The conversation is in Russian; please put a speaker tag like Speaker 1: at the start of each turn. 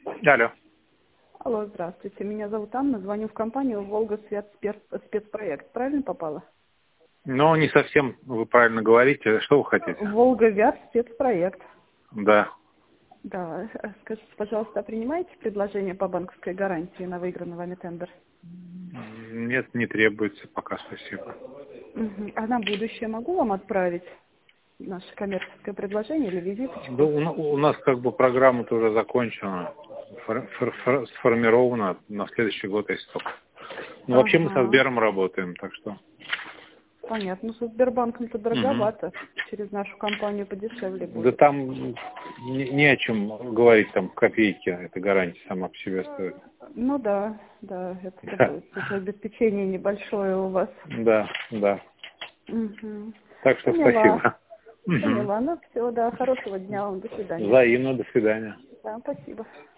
Speaker 1: Алло.
Speaker 2: Алло, здравствуйте. Меня зовут Анна. Звоню в компанию «Волга спецпроект». Правильно попала?
Speaker 1: Ну, не совсем вы правильно говорите. Что вы хотите?
Speaker 2: «Волга спецпроект».
Speaker 1: Да.
Speaker 2: Да. Скажите, пожалуйста, принимаете предложение по банковской гарантии на выигранный вами тендер?
Speaker 1: Нет, не требуется пока, спасибо.
Speaker 2: А на будущее могу вам отправить наше коммерческое предложение или визиточку?
Speaker 1: Да, у нас как бы программа-то уже закончена, сформирована на следующий год, если только. Ну, вообще мы со
Speaker 2: Ага.
Speaker 1: Сбером работаем, так что...
Speaker 2: Понятно. Со Сбербанком-то дороговато. Через нашу компанию подешевле
Speaker 1: Да
Speaker 2: будет.
Speaker 1: там не о чем говорить, там копейки, эта гарантия сама по себе стоит.
Speaker 2: Ну да, это
Speaker 1: Да,
Speaker 2: будет тут обеспечение небольшое у вас.
Speaker 1: да.
Speaker 2: Угу.
Speaker 1: Так что
Speaker 2: Поняла.
Speaker 1: спасибо. Мгм.
Speaker 2: Поняла. Ну все, да, хорошего дня вам. До свидания.
Speaker 1: Взаимно, до свидания.
Speaker 2: Да, спасибо.